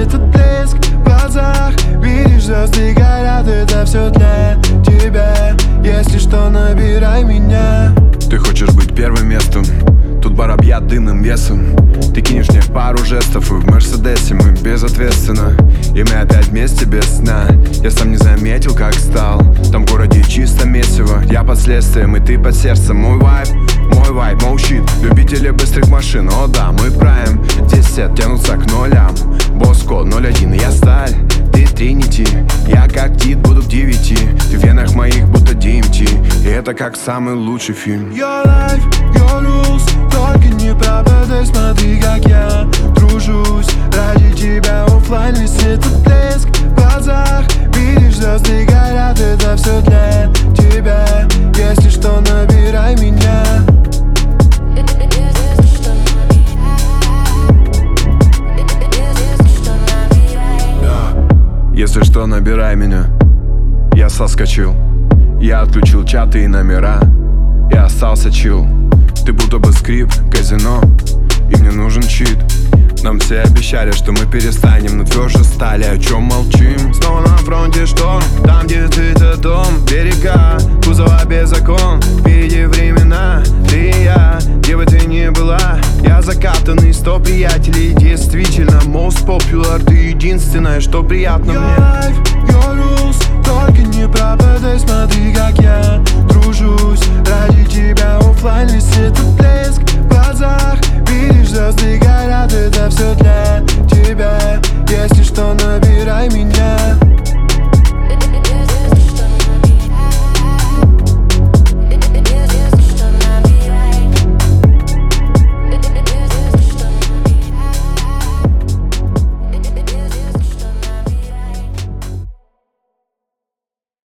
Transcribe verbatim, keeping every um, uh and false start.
этот блеск в глазах. Видишь, звезды горят, это все для тебя. Если что, набирай меня. Ты хочешь быть первым местом, тут бар объят дымным весом. Ты кинешь мне пару жестов, и в Мерседесе мы безответственно. И мы опять вместе без сна. Я сам не заметил, как стал. Там в городе чисто месиво. Я под следствием, и ты под сердцем. Мой вайб, мой вайб, мой щит. Любители быстрых машин, о да, мы прайм. Десять тянутся к нулям. Боско ноль один, я сталь. Ты тринити, я как Тит, буду к девяти. Ты в венах моих будто ди эм ти. И это как самый лучший фильм. Your life, your rules. Только не пропадай, смотри, как я тружусь ради тебя. Оффлайн весь этот блеск в глазах. Видишь, звезды горят, это все для тебя. Если что, набирай меня. Если что, набирай меня. Я соскочил. Я отключил чаты и номера. Я остался чил. Ты будто бы скрип, казино. И мне нужен чит. Нам все обещали, что мы перестанем, но тверже стали. О чем молчим? Снова на фронте шторм. Там, где ты-то дом, берега, кузова без закон. Впереди времена, ты и я, где бы ты ни была. Я закатанный, сто приятелей. Действительно, most popular. Ты единственное, что приятно Your мне. life, your rules. Только не пропадай, смотри, как я дружусь ради тебя. Оффлайн весь этот блеск в глазах. Видишь, звезды горят, это все для тебя. Если что, набирай меня.